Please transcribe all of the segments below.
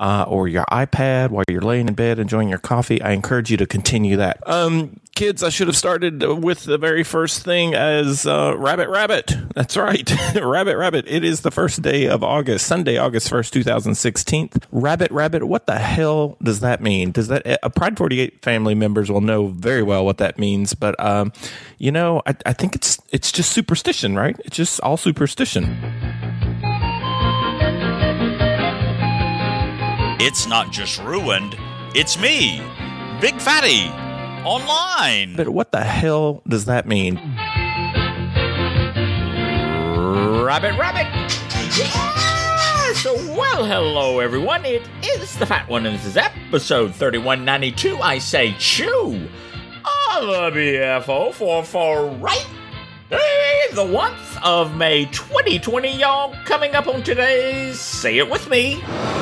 or your iPad while you're laying in bed enjoying your coffee, I encourage you to continue that. Kids, I should have started with the very first thing as Rabbit. That's right. Rabbit. It is the first day of August, Sunday, August 1st, 2016. Rabbit. What the hell does that mean? Does that Pride 48 family members will know very well what that means, but I think it's just superstition, right? It's just all superstition. It's not just ruined, it's me, Big Fatty, online. But what the hell does that mean? Rabbit. Yes! Well, hello, everyone. It is the Fat One, and this is episode 3192. I say chew on the BFO for right the 1st of May 2020, y'all. Coming up on today's Say It With Me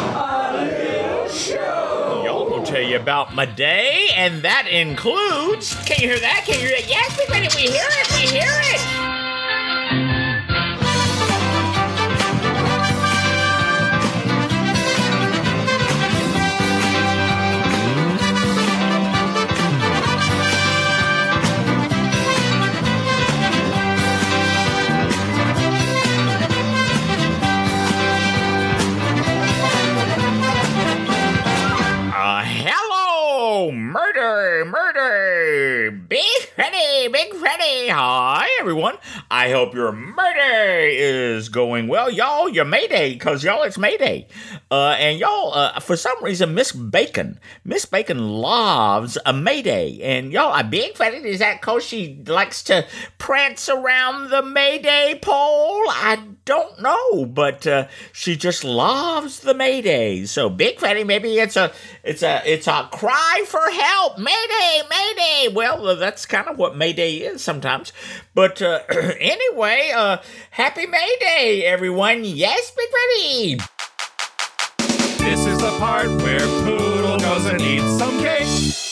Show. Y'all will tell you about my day, and that includes... Can you hear that? Yes, we hear it. Murder! Big Freddy! Hi, everyone. I hope your murder is going well. Y'all, your Mayday, because y'all, it's Mayday. And y'all, for some reason, Miss Bacon loves a Mayday. And y'all, a Big Freddy, is that because she likes to prance around the Mayday pole? I don't know, but she just loves the Mayday. So, Big Freddy, maybe it's a cry for help. Mayday! Well, that's kind of what Mayday is sometimes. But anyway, happy Mayday, everyone. Yes, Big Freddy! This is the part where Poodle goes and eats some cake.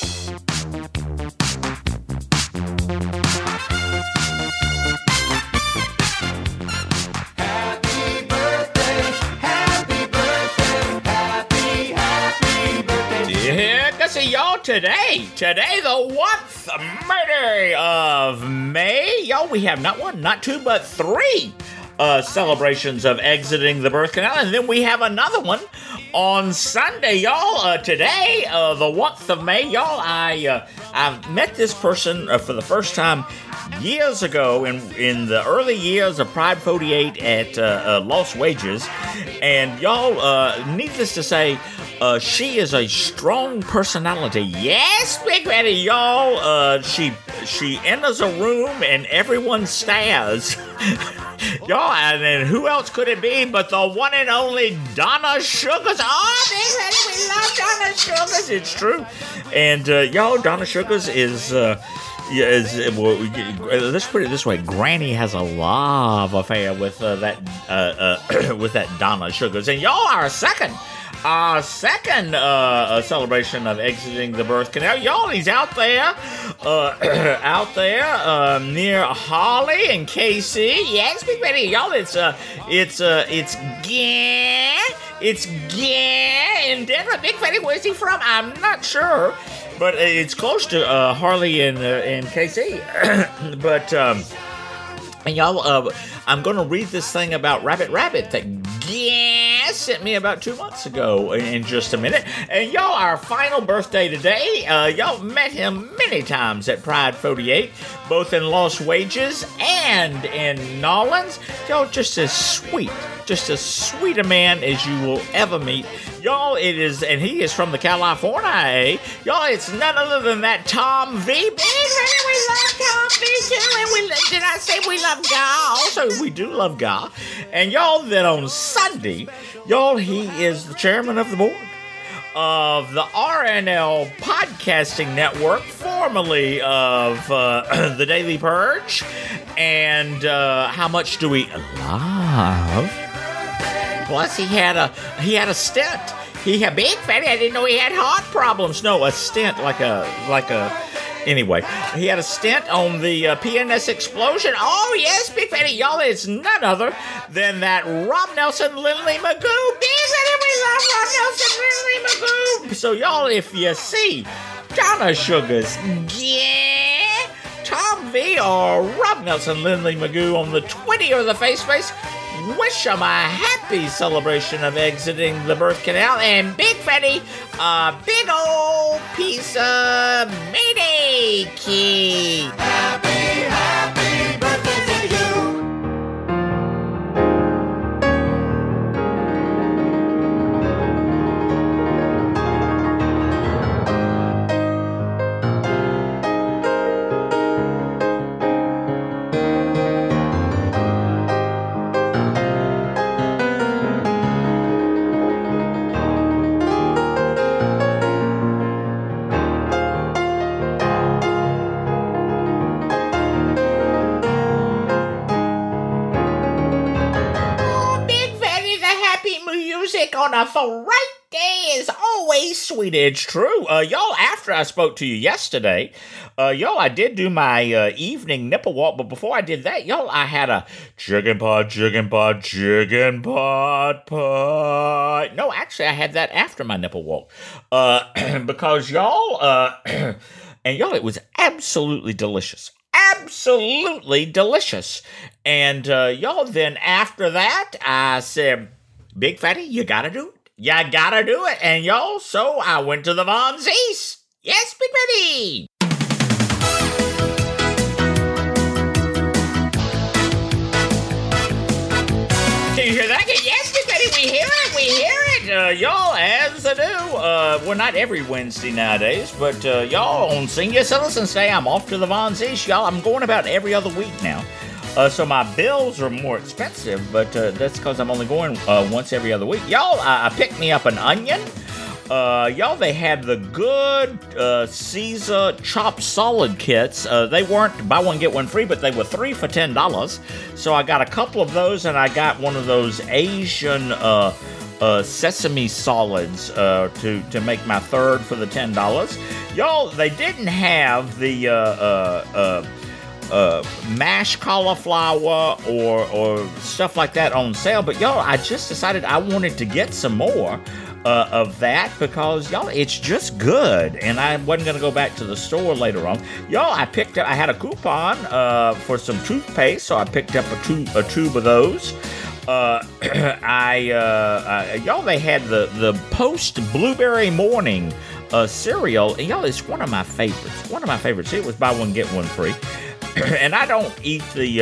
See y'all today, the 1st murder of May. Y'all, we have not one, not two, but three celebrations of exiting the birth canal, and then we have another one on Sunday, y'all. Today, the 1st of May, y'all, I've met this person for the first time years ago in the early years of Pride 48 at Lost Wages, and y'all, needless to say, she is a strong personality. Yes, Big Fatty, y'all. She enters a room and everyone stares. Y'all, and then who else could it be but the one and only Donna Sugars? Oh, Big Fatty, we love Donna Sugars. It's true. And y'all, Donna Sugars is... let's put it this way: Granny has a love affair with that Donna Sugars, and y'all, our second celebration of exiting the birth canal. Y'all, he's out there near Harley and KC. Yes, Big Betty. Y'all, it's Gah in Denver. Big Betty, where's he from? I'm not sure. But it's close to Harley and KC. But, and y'all, I'm going to read this thing about Rabbit that Gah sent me about 2 months ago in just a minute. And y'all, our final birthday today, y'all met him many times at Pride 48, both in Lost Wages and in Nolans. Y'all, just as sweet a man as you will ever meet. Y'all, it is, and he is from the California, Y'all, it's none other than that Tom V. Big, we love Tom V too, and did I say we love Gah? Also, we do love Gah. And y'all, that on Sunday, y'all, he is the chairman of the board of the RNL Podcasting Network, formerly of The Daily Purge. And how much do we love? Plus, he had a stent. He had Big Fatty. I didn't know he had heart problems. No, a stent, like a. Anyway, he had a stent on the PNS explosion. Oh yes, Big Fatty, y'all. It's none other than that Rob Nelson, Lindley Magoo. Big Fatty, we love Rob Nelson, Lindley So y'all, if you see Donna Sugars, yeah, Tom V, or Rob Nelson, Lindley Magoo on the Twitter or the face space, wish them a happy celebration of exiting the birth canal, and Big Fatty, a big old piece of Mayday cake. Happy birthday to you. On a Friday is always sweet. It's true. Y'all, after I spoke to you yesterday, y'all, I did do my evening nipple walk, but before I did that, y'all, I had a chicken pot. No, actually, I had that after my nipple walk. Because y'all, and y'all, it was absolutely delicious. Absolutely delicious. And y'all, then after that, I said, Big Fatty, you gotta do it. You gotta do it. And y'all, so I went to the Von Zees. Yes, Big Fatty. Can you hear that? Yes, Big Fatty, we hear it. Y'all, as I do, well, not every Wednesday nowadays, but y'all, on Senior Citizens Day, I'm off to the Von Zees. Y'all, I'm going about every other week now. So my bills are more expensive, but that's because I'm only going once every other week. Y'all, I picked me up an onion. Y'all, they had the good Caesar chopped solid kits. They weren't buy one, get one free, but they were 3 for $10. So I got a couple of those, and I got one of those Asian sesame solids to make my third for the $10. Y'all, they didn't have the mashed cauliflower or stuff like that on sale, but y'all, I just decided I wanted to get some more of that because y'all, it's just good, and I wasn't gonna go back to the store later on. Y'all, I had a coupon for some toothpaste, so I picked up a tube of those. Y'all, they had the Post Blueberry Morning cereal, and y'all, it's one of my favorites. It was buy one get one free. And I don't eat the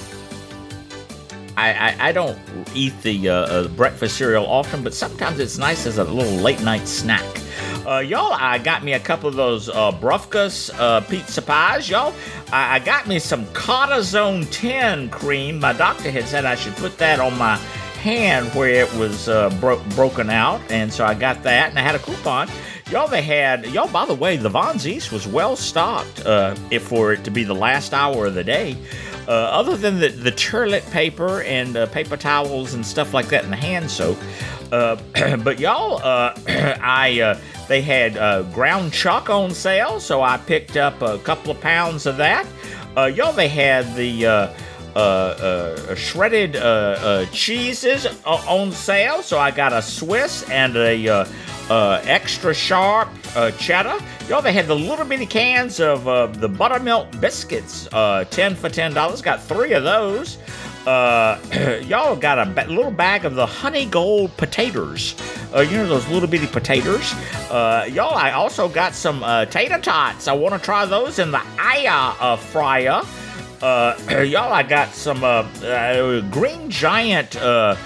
I don't eat the breakfast cereal often, but sometimes it's nice as a little late night snack. Y'all, I got me a couple of those Brufkus pizza pies. Y'all, I got me some Cortisone 10 cream. My doctor had said I should put that on my hand where it was broken out, and so I got that, and I had a coupon. Y'all, by the way, the Von Zees was well stocked for it to be the last hour of the day. Other than the toilet paper and paper towels and stuff like that and the hand soap. But y'all, they had ground chuck on sale, so I picked up a couple of pounds of that. Y'all, they had the shredded cheeses on sale, so I got a Swiss and a extra sharp cheddar. Y'all, they had the little bitty cans of the buttermilk biscuits, 10 for $10. Got 3 of those. Y'all got a little bag of the honey gold potatoes. You know, those little bitty potatoes. Y'all, I also got some tater tots. I want to try those in the Aya fryer. Y'all, I got some Green Giant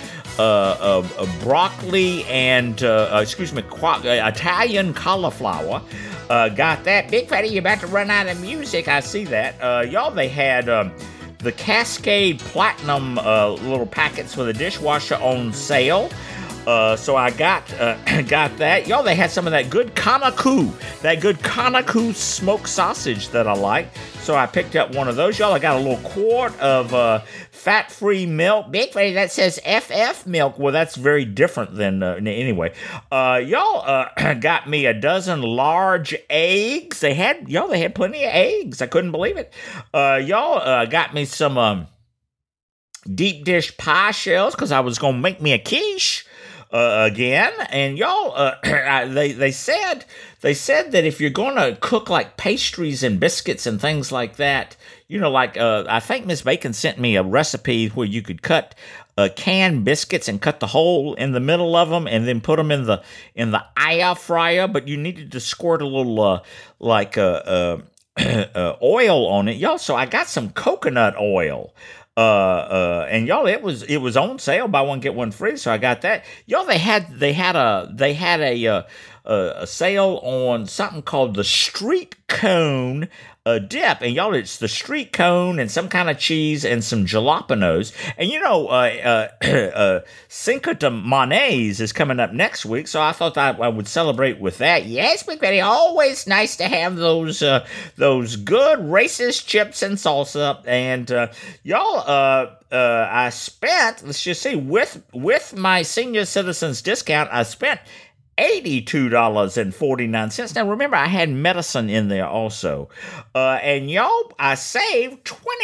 broccoli and Italian cauliflower. Got that. Big Fatty, you're about to run out of music. I see that. Y'all, they had the Cascade Platinum little packets for the dishwasher on sale. So I got that. Y'all, they had some of that good Kanaku smoked sausage that I like. So I picked up one of those. Y'all, I got a little quart of fat-free milk. Big Fatty, that says FF milk. Well, that's very different than, anyway. Y'all got me a dozen large eggs. They had plenty of eggs. I couldn't believe it. Y'all got me some deep dish pie shells because I was going to make me a quiche. again, and y'all, they said that if you're going to cook like pastries and biscuits and things like that, like I think Miss Bacon sent me a recipe where you could cut canned biscuits and cut the hole in the middle of them and then put them in the air fryer, but you needed to squirt a little oil on it, y'all. So I got some coconut oil. And y'all, it was on sale, buy one get one free. So I got that. Y'all, they had a sale on something called the street cone dip, and y'all, it's the street cone and some kind of cheese and some jalapenos. And Cinco de Manes is coming up next week, so I thought I would celebrate with that. Yes, Big Betty, always nice to have those good racist chips and salsa. And y'all, I spent, let's just see, with my senior citizens discount, I spent $82.49. Now, remember, I had medicine in there also. And y'all, I saved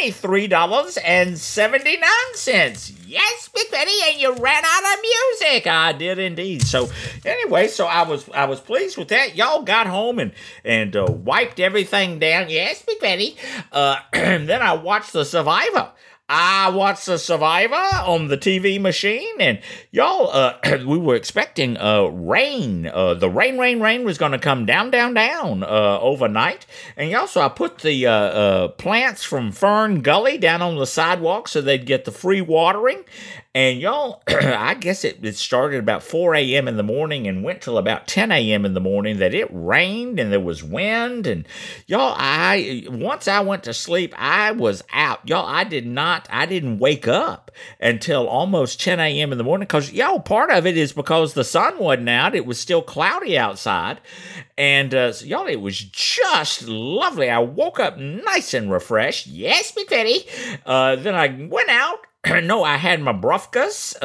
$23.79. Yes, Big Betty, and you ran out of music. I did indeed. So, anyway, I was pleased with that. Y'all got home and wiped everything down. Yes, Big Betty. And then I watched The Survivor. I watched The Survivor on the TV machine, and y'all, we were expecting rain. The rain was going to come down overnight. And y'all, so I put the plants from Fern Gully down on the sidewalk so they'd get the free watering. And y'all, I guess it started about 4 a.m. in the morning and went till about 10 a.m. in the morning that it rained and there was wind. And y'all, once I went to sleep, I was out. Y'all, I didn't wake up until almost 10 a.m. in the morning because, y'all, part of it is because the sun wasn't out. It was still cloudy outside. And, so, y'all, it was just lovely. I woke up nice and refreshed. Yes, Big Betty. Then I went out. No, I had my brufkas,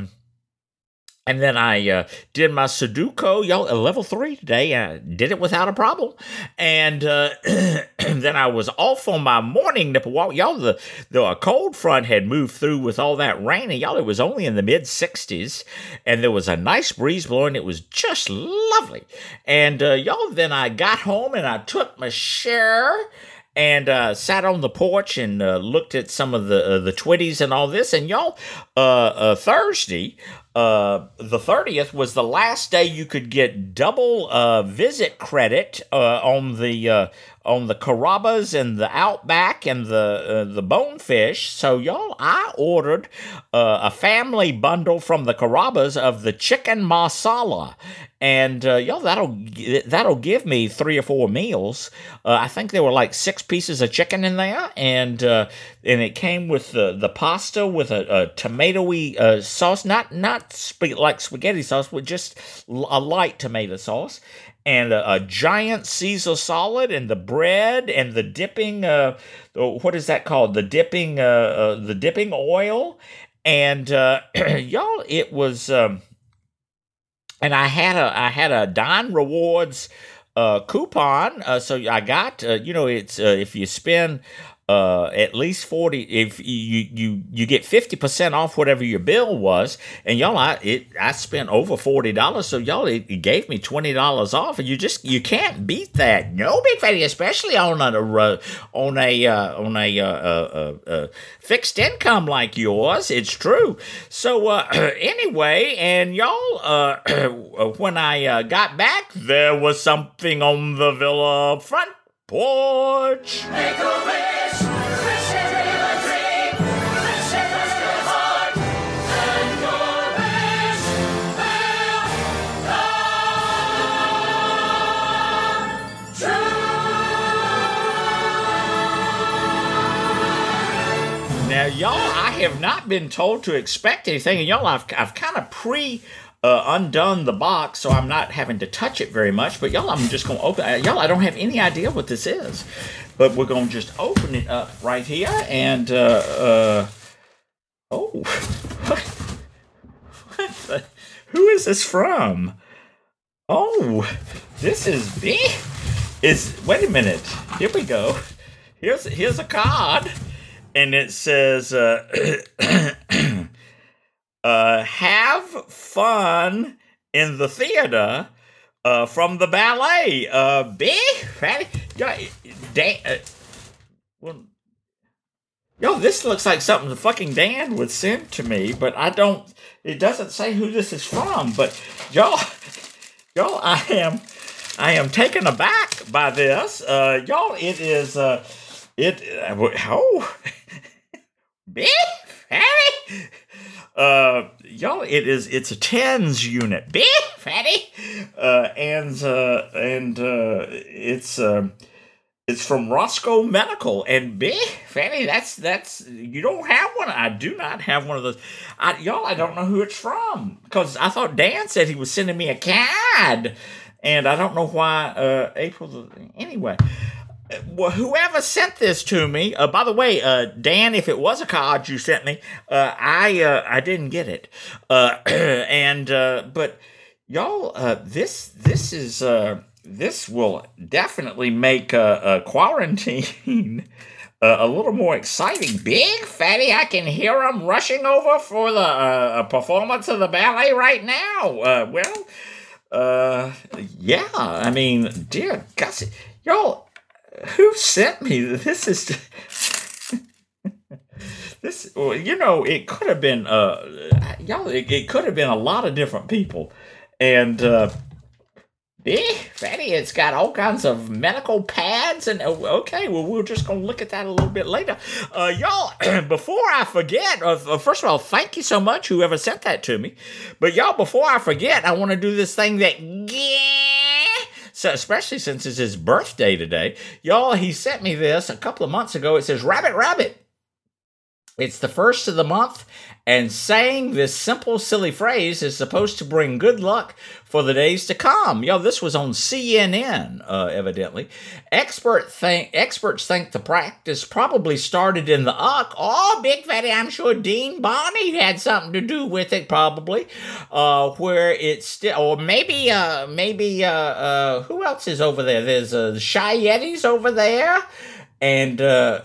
and then I did my Sudoku, y'all, at level 3 today. I did it without a problem. And then I was off on my morning nipple walk. Y'all, the cold front had moved through with all that rain, and y'all, it was only in the mid-60s, and there was a nice breeze blowing. It was just lovely. And y'all, then I got home, and I took my shower, and sat on the porch and looked at some of the Twitties and all this. And y'all, Thursday, the 30th was the last day you could get double visit credit on the Carrabba's and the Outback and the Bonefish. So y'all, I ordered a family bundle from the Carrabba's of the chicken masala. And y'all, that'll give me 3 or 4 meals. I think there were like 6 pieces of chicken in there, and it came with the pasta with a tomatoey sauce, not like spaghetti sauce, but just a light tomato sauce, and a giant Caesar salad, and the bread, and the dipping. What is that called? The dipping oil, and y'all, it was. And I had a Dine Rewards coupon, so I got it's if you spend at least 40, if you get 50% off whatever your bill was, and y'all, I spent over $40, so y'all, it gave me $20 off, and you can't beat that. No, Big Fatty, especially on a fixed income like yours. It's true. So anyway, and y'all, when I got back, there was something on the villa front porch. Make a wish, wish it till a dream, wish it rest your heart, and your wish will come true. Now, y'all, I have not been told to expect anything, and y'all, I've kind of undone the box, so I'm not having to touch it very much. But y'all, I'm just going to open. Y'all, I don't have any idea what this is, but we're going to just open it up right here. And who is this from? Oh, this is me. Wait a minute. Here we go. Here's a card, and it says. have fun in the theater from the ballet. Big Fatty. Yo, this looks like something the fucking Dan would send to me, but it doesn't say who this is from, but y'all, I am taken aback by this. Y'all, it is, Big Fatty. Y'all, it's a TENS unit. Big Fatty. It's from Roscoe Medical, and Big Fatty, that's you don't have one. I do not have one of those. I don't know who it's from, because I thought Dan said he was sending me a card, and I don't know why anyway. Well, whoever sent this to me, by the way, Dan, if it was a card you sent me, I didn't get it. But y'all, this will definitely make quarantine a little more exciting. Big Fatty, I can hear them rushing over for the performance of the ballet right now. Yeah, I mean, dear Gussie, y'all, who sent me this? Is this? Well, it could have been y'all. It could have been a lot of different people, and Big Fatty, it's got all kinds of medical pads, and okay, well, we're just gonna look at that a little bit later. Y'all, before I forget, first of all, thank you so much, whoever sent that to me. But y'all, before I forget, I want to do this thing that. So, especially since it's his birthday today. Y'all, he sent me this a couple of months ago. It says, Rabbit, Rabbit. It's the first of the month, and saying this simple, silly phrase is supposed to bring good luck for the days to come. Yo, this was on CNN, evidently. Experts think the practice probably started in the UC. Oh, Big Fatty, I'm sure Dean Barney had something to do with it, probably. Where it's still, or maybe, who else is over there? There's the Shy Yetis over there. And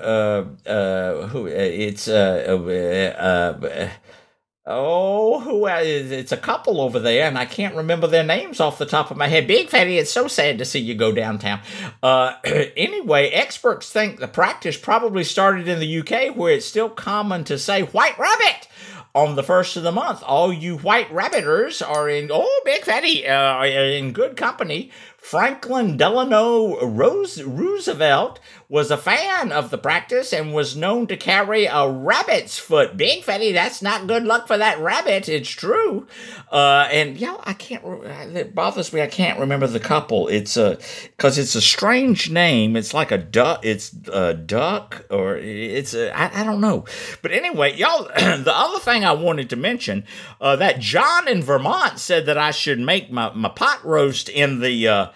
it's a couple over there, and I can't remember their names off the top of my head. Big Fatty, it's so sad to see you go downtown. Anyway, experts think the practice probably started in the UK, where it's still common to say "White Rabbit" on the first of the month. All you White Rabbiters are in, Big Fatty, are in good company. Franklin Delano Roosevelt was a fan of the practice and was known to carry a rabbit's foot. Big Fatty, that's not good luck for that rabbit. It's true. And it bothers me. I can't remember the couple. It's because it's a strange name. It's like a duck. It's a duck, or I don't know. But anyway, y'all, the other thing I wanted to mention, that John in Vermont said that I should make my pot roast in the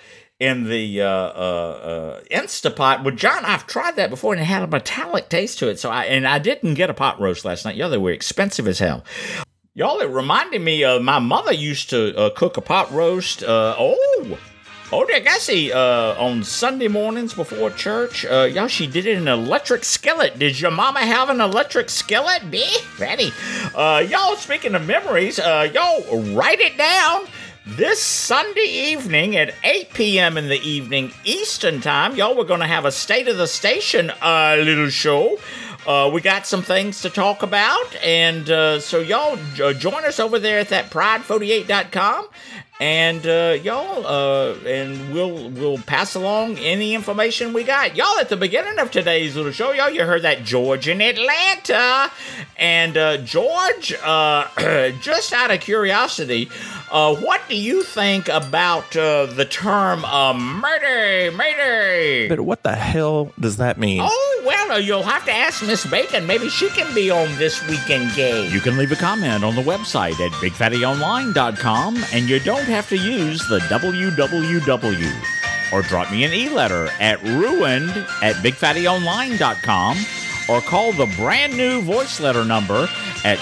Instapot. Well, John, I've tried that before, and it had a metallic taste to it. So I didn't get a pot roast last night. Y'all, they were expensive as hell. Y'all, it reminded me of my mother used to cook a pot roast. Dear Gussie, on Sunday mornings before church, y'all, she did it in an electric skillet. Did your mama have an electric skillet? Big Fatty. Y'all, speaking of memories, y'all, write it down. This Sunday evening at 8 p.m. in the evening Eastern Time, y'all, we're going to have a State of the Station little show. We got some things to talk about, and so y'all join us over there at that pride48.com. And and we'll pass along any information we got. Y'all, at the beginning of today's little show, y'all, you heard that George in Atlanta. And George, just out of curiosity, what do you think about the term murder? But what the hell does that mean? Oh, well, you'll have to ask Miss Bacon. Maybe she can be on This Weekend Gay. You can leave a comment on the website at BigFattyOnline.com, and you don't have to use the www. Or drop me an e-letter at ruined@BigFattyOnline.com, or call the brand new voice letter number at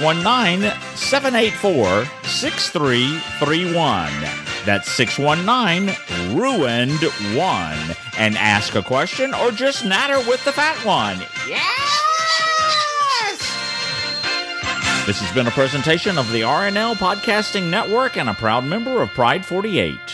619-784-6331. That's 619-RUINED-1. And ask a question or just natter with the fat one. Yes! This has been a presentation of the RNL Podcasting Network and a proud member of Pride 48.